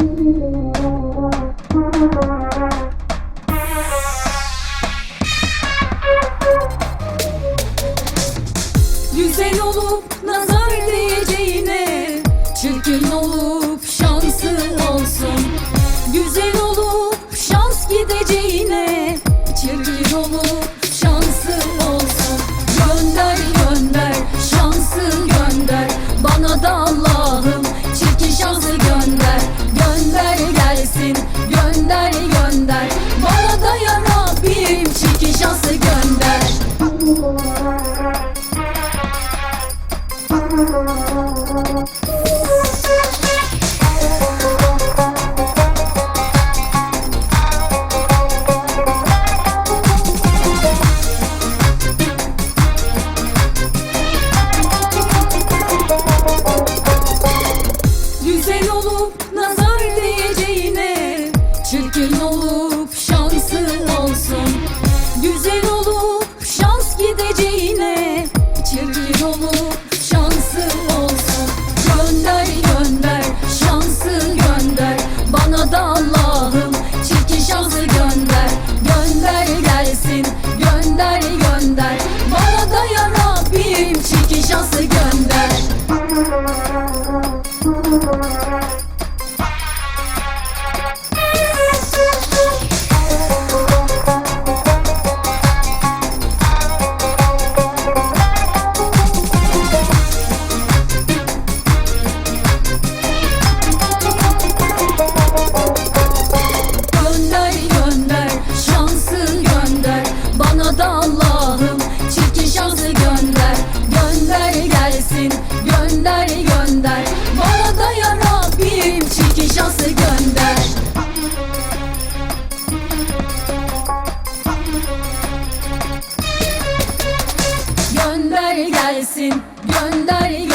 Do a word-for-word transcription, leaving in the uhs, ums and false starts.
Güzel olup nazar diyeceğine, çirkin olup şansı olsun. Güzel olup şans gideceğine, çirkin olup şansı olsun. Gönder gönder şansı gönder, bana da Allah'ım çirkin şansı gönder. Gönder gelsin, gönder gönder, bana da ya Rabbim çirkin şansı gönder. Güzel olup nazar diyeceğine, çirkin olup şansı olsun. Güzel olup şans gideceğine, çirkin olup şansı olsun. Gönder gönder şansı gönder, bana da Allah'ım çirkin şansı gönder. Gönder gelsin, gönder gönder, bana da ya Rabbim çirkin şansı gönder. Gönder gönder şansı gönder, bana da Allah'ım çirkin şansı gönder. Gönder gelsin, gönder gönder, bana da ya Rabbim çirkin şansı gönder. Gönder gelsin, gönder